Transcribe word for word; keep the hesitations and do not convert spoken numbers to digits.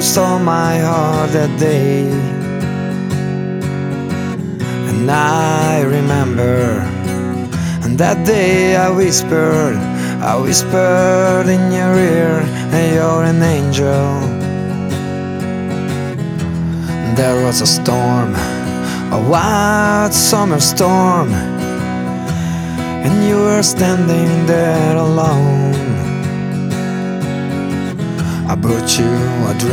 stole my heart that day. And I remember, and that day I whispered, I whispered in your ear, and you're an angel. There was a storm, a wild summer storm, and you were standing there alone. I brought you a drink.